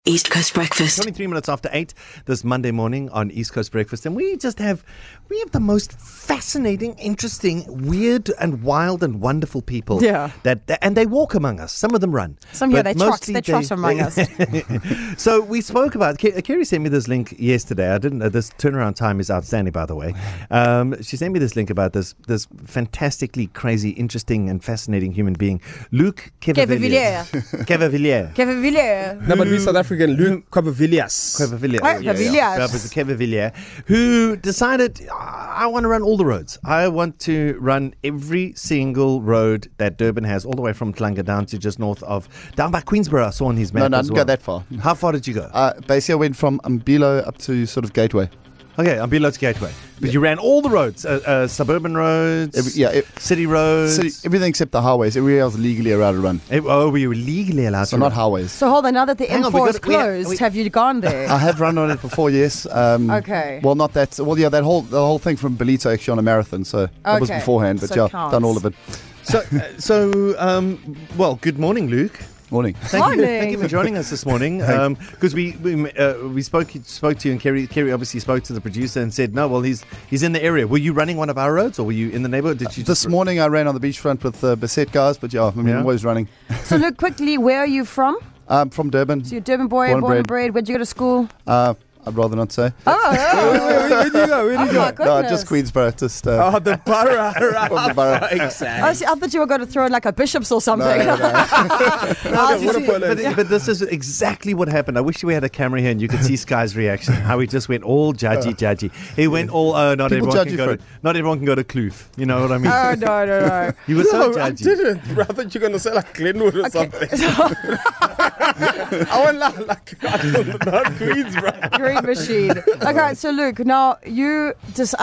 East Coast Breakfast. 23 minutes after 8 this Monday morning on East Coast Breakfast, and we have the most fascinating, interesting, weird and wild and wonderful people. Yeah. And they walk among us. Some of them run. They trot among us. So we spoke about, Kerry sent me this link yesterday. I didn't. This turnaround time is outstanding, by the way. She sent me this link about this fantastically crazy, interesting and fascinating human being, Luc Quevevilliers. No, but we South African, Luc Quevevilliers. Quevevilliers, who decided, I want to run all the roads. I want to run every single road that Durban has, all the way from Tlanga down to just north of, down by Queensborough. I saw on his map. No, I didn't go that far. How far did you go? Basically, I went from Mbilo up to sort of Gateway. Okay, Mbilo to Gateway. But you ran all the roads, suburban roads, city roads. Everything except the highways. Everywhere else legally allowed to run. We were legally allowed to run. So run. not highways. So hold on, now that the M4 is closed, have you gone there? I have run on it before, yes. Okay. Well, not that. Well, yeah, the whole thing from Belito actually on a marathon. So that was beforehand. But so done all of it. Well, good morning, Luke. Morning. Thank you for joining us this morning. Because we spoke to you, and Kerry obviously spoke to the producer and said, no, well, he's in the area. Were you running one of our roads, or were you in the neighborhood? This morning I ran on the beachfront with the Beset guys, but I'm always running. So look quickly, where are you from? From Durban. So you're a Durban boy, born and bred. Where'd you go to school? I'd rather not say. Where do you go? No, just Queensborough. Just the borough. the borough. Exactly. I thought you were going to throw in like a Bishop's or something. No. But this is exactly what happened. I wish we had a camera here and you could see Sky's reaction. How he just went all judgy. He went all, not everyone can go to Kloof. You know what I mean? Oh, no. You were so judgy. I didn't. I thought you were going to say like Glenwood or something. I went like not Queensborough. Green machine. Okay, so Luke, now you've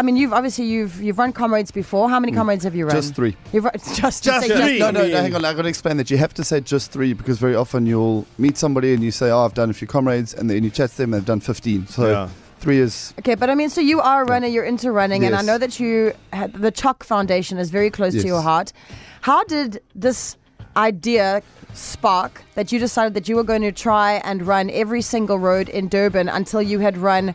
run Comrades before. How many Comrades have you run? Just 3. You've run, just 3. No, hang on. I've got to explain that. You have to say just 3 because very often you'll meet somebody and you say, I've done a few Comrades, and then you chat to them and they've done 15. So 3 is... Okay, but so you are a runner, you're into running, yes. and I know that the Chalk Foundation is very close to your heart. How did this idea spark that you decided that you were going to try and run every single road in Durban until you had run,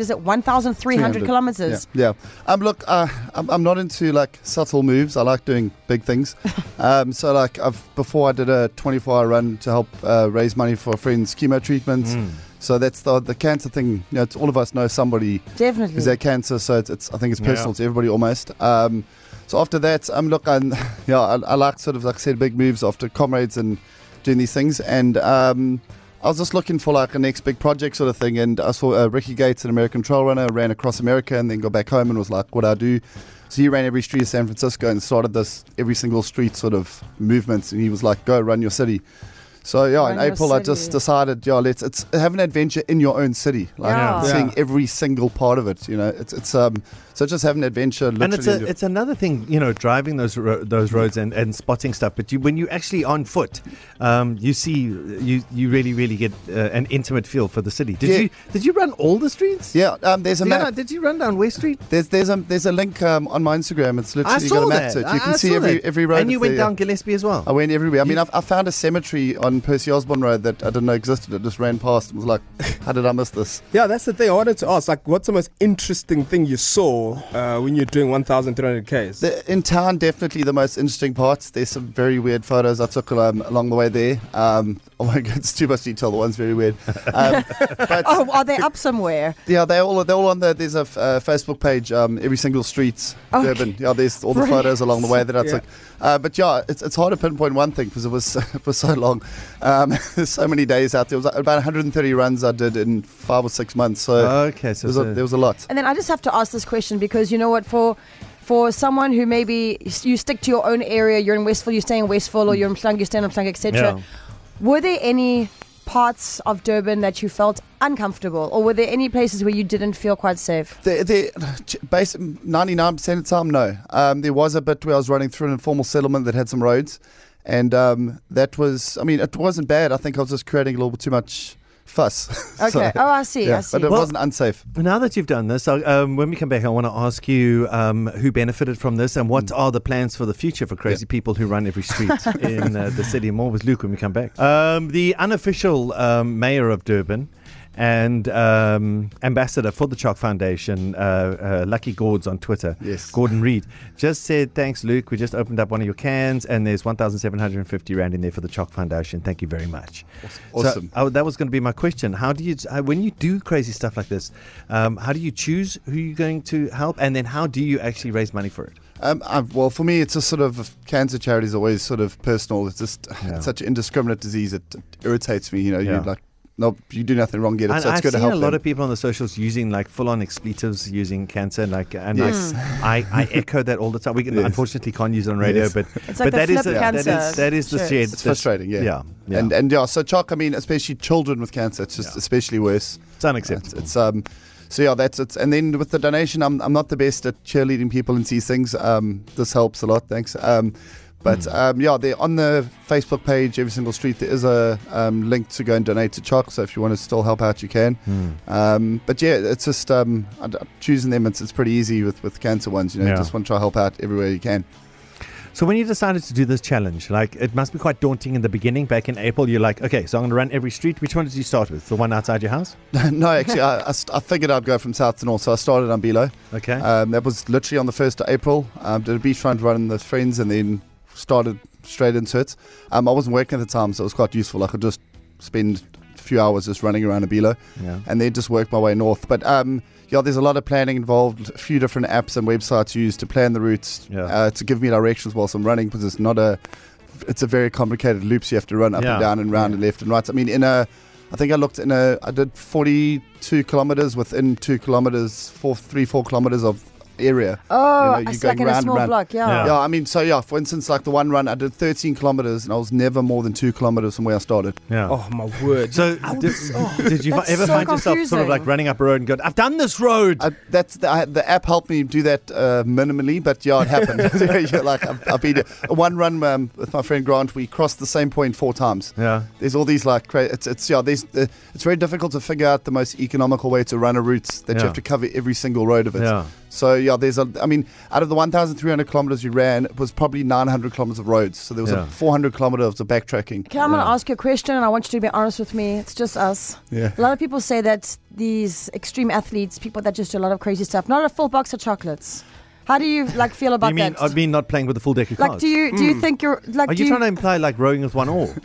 1,300 kilometers? Yeah. Look, I'm not into like subtle moves. I like doing big things. So before I did a 24-hour run to help raise money for a friend's chemo treatment. So that's the cancer thing. It's all of us know somebody who's had cancer. So I think it's personal to everybody almost. So after that, I like sort of, like I said, big moves after Comrades and doing these things. And I was just looking for like a next big project sort of thing. And I saw Ricky Gates, an American trail runner, ran across America and then got back home and was like, what do I do? So he ran every street of San Francisco and started this every single street sort of movement. And he was like, go run your city. So in April I just decided, let's have an adventure in your own city, seeing every single part of it. So just have an adventure. And it's another thing, driving those roads and spotting stuff. But when you actually on foot, you see you really get an intimate feel for the city. Did you run all the streets? Yeah, there's a map. Did you run down West Street? There's a link on my Instagram. It's literally got a map to it. You can see every road. And you went down Gillespie as well. I went everywhere. I found a cemetery on Percy Osborne Road that I didn't know existed. I just ran past and was like, how did I miss this? Yeah, that's the thing. I wanted to ask, what's the most interesting thing you saw when you're doing 1,300 Ks? In town, definitely the most interesting parts. There's some very weird photos I took along the way there. I won't go into too much detail. The one's very weird. But are they up somewhere? Yeah, they're all on there. There's a Facebook page, every single street, Durban. Yeah, there's all the photos along the way that I took. But it's hard to pinpoint one thing because it was so long. There's so many days out there. It was about 130 runs I did in 5 or 6 months. So there was a lot. And then I just have to ask this question because you know what, for someone who maybe you stick to your own area, you're in Westville, you stay in Westville, or you're in Mhlanga, you stay in Mhlanga, etc. Were there any parts of Durban that you felt uncomfortable, or were there any places where you didn't feel quite safe? 99% of the time, no. There was a bit where I was running through an informal settlement that had some roads, and that was, it wasn't bad. I think I was just creating a little bit too much fuss. Okay. Oh, I see. I see. But it wasn't unsafe. Now that you've done this, when we come back, I want to ask you who benefited from this and what are the plans for the future for crazy people who run every street in the city. More with Luke when we come back. The unofficial mayor of Durban and ambassador for the Chalk Foundation, Lucky Gords on Twitter, Yes. Gordon Reed, just said, thanks, Luke. We just opened up one of your cans and there's 1,750 Rand in there for the Chalk Foundation. Thank you very much. Awesome. So, that was going to be my question. How do you, when you do crazy stuff like this, how do you choose who you're going to help? And then how do you actually raise money for it? Well, for me, it's a sort of cancer charity is always sort of personal. It's just it's such an indiscriminate disease. It irritates me. You know, Yeah. you like. No, you do nothing wrong yet. So it's I've good to seen help a lot them. of people on the socials using like full-on expletives using cancer, I echo that all the time. We unfortunately can't use it on radio, Yes. but It's like but the that is flip a- cancer that is the shit. shared. It's frustrating, yeah. Yeah. And so Chalk, I mean, especially children with cancer, it's just especially worse. It's unacceptable. It's so yeah, that's it. And then with the donation, I'm not the best at cheerleading people and see things. This helps a lot, thanks. But they're on the Facebook page, every single street, there is a link to go and donate to Chalk. So if you want to still help out, you can. But yeah, it's just choosing them. It's pretty easy with cancer ones. You know, you just want to try to help out everywhere you can. So when you decided to do this challenge, like it must be quite daunting in the beginning. Back in April, you're like, okay, so I'm going to run every street. Which one did you start with? The one outside your house? No, actually, I figured I'd go from south to north. So I started on Bilo. Okay. That was literally on the 1st of April. Did a beachfront run with friends and then started straight into it. I wasn't working at the time, so it was quite useful. I could just spend a few hours just running around a Bilo and then just work my way north. But there's a lot of planning involved, a few different apps and websites used to plan the routes, to give me directions whilst I'm running, because it's a very complicated loop, so you have to run up and down and round and left and right. I mean, I did 42 kilometers within 2 kilometers, 4 kilometers of area. Oh, you're it's going like in a round and small round. block, yeah. Yeah, I mean, for instance, like the one run, I did 13 kilometers and I was never more than 2 kilometers from where I started. Yeah. Oh my word. So did you That's ever so find yourself sort of confusing. like running up a road and go, I've done this road? That's the app helped me do that minimally, but yeah, it happened. You're like I've been one run with my friend Grant. We crossed the same point 4 times. Yeah. There's all these like it's very difficult to figure out the most economical way to run a route that you have to cover every single road of it. Yeah. So out of the 1,300 kilometers we ran, it was probably 900 kilometers of roads. So there was 400 kilometers of backtracking. Okay, I'm going to ask you a question, and I want you to be honest with me. It's just us. Yeah. A lot of people say that these extreme athletes, people that just do a lot of crazy stuff, not a full box of chocolates. How do you feel about You mean, that? I mean not playing with the full deck of cards? Like, do you think you're like? Are you trying to imply like rowing with one oar?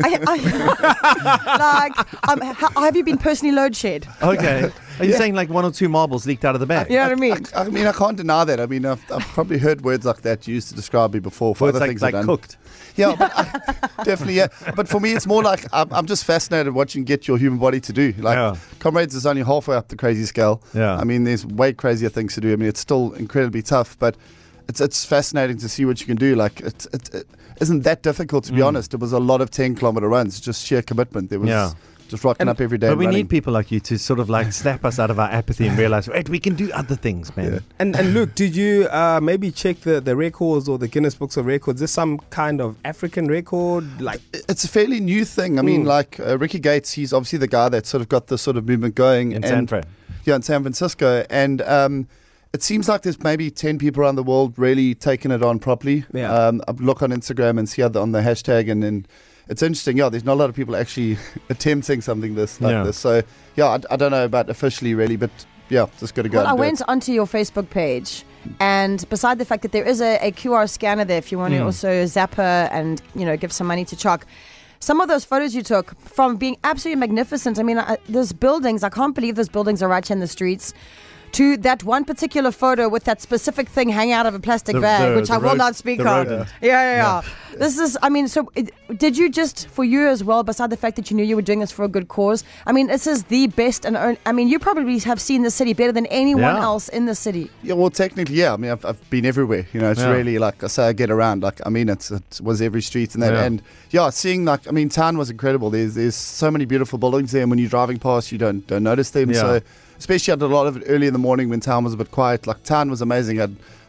Have you been personally load shed? Okay. Are you saying like 1 or 2 marbles leaked out of the bag? You know what I mean? I mean, I can't deny that. I mean, I've probably heard words like that used to describe me before for Words other like, things like I've done. cooked. Yeah, but definitely, yeah. But for me, it's more like I'm just fascinated watching get your human body to do. Like, Comrades is only halfway up the crazy scale. Yeah. I mean, there's way crazier things to do. I mean, it's still incredibly tough, but it's fascinating to see what you can do. Like, it isn't that difficult, to be honest. It was a lot of 10-kilometer runs, just sheer commitment. There was just rocking up every day. But we running. need people like you to sort of like slap us out of our apathy and realize, wait, we can do other things, man. Yeah. And Luke, did you maybe check the records or the Guinness Books of Records? Is this some kind of African record? Like, it's a fairly new thing. I mean, like Ricky Gates, he's obviously the guy that sort of got the sort of movement going In San Fran. Yeah, in San Francisco, and it seems like there's maybe 10 people around the world really taking it on properly. Yeah. I look on Instagram and see on the hashtag, and then it's interesting. Yeah, there's not a lot of people actually attempting something like this. So yeah, I don't know about officially really, but yeah, just got to go. Well, I and do went it. onto your Facebook page, and beside the fact that there is a QR scanner there, if you want to also zap her and give some money to Chalk. Some of those photos you took from being absolutely magnificent. I mean, those buildings, I can't believe those buildings are right here in the streets. To that one particular photo with that specific thing hanging out of a plastic bag, which I will not speak on. Yeah. This is, I mean, so did you just, for you as well, beside the fact that you knew you were doing this for a good cause, I mean, this is the best, I mean, you probably have seen the city better than anyone else in the city. Yeah, well, technically, yeah. I mean, I've been everywhere. It's really like I say, I get around. Like, I mean, it was every street and that. Yeah. And seeing like, I mean, town was incredible. There's so many beautiful buildings there, and when you're driving past, you don't notice them. Yeah. So, especially I did a lot of it early in the morning when town was a bit quiet. Like, town was amazing. I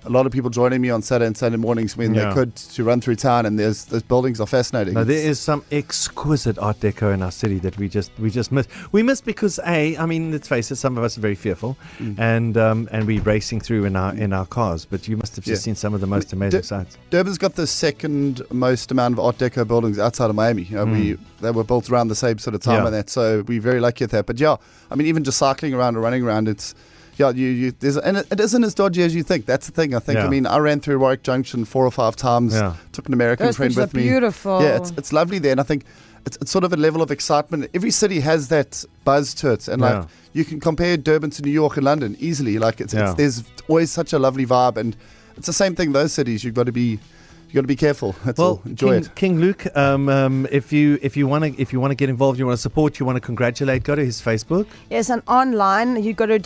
a lot of people joining me on Saturday and Sunday mornings when they could to run through town, and those buildings are fascinating. No, there is some exquisite Art Deco in our city that we just miss. We miss because I mean, let's face it, some of us are very fearful, and we're racing through in our cars. But you must have just seen some of the most amazing sites. Durban's got the second most amount of Art Deco buildings outside of Miami. You know, they were built around the same sort of time and that, so we're very lucky at that. But yeah, I mean, even just cycling around or running around, it's and it isn't as dodgy as you think. That's the thing. I think. I mean, I ran through Warwick Junction 4 or 5 times. Took an American friend with me. Beautiful. Yeah, it's lovely there, and I think it's sort of a level of excitement. Every city has that buzz to it, and like you can compare Durban to New York and London easily. Like it's there's always such a lovely vibe, and it's the same thing in those cities. You've got to be careful. That's all. Enjoy it. King Luke, if you want to get involved, you want to support, you want to congratulate, go to his Facebook. Yes, and online you go to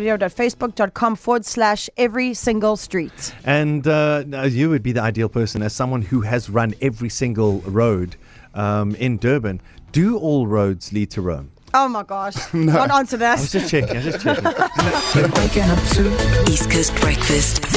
www.facebook.com/every-single-street. And you would be the ideal person as someone who has run every single road in Durban. Do all roads lead to Rome? Oh my gosh! Don't answer that. I was just checking. Waking up to East Coast Breakfast.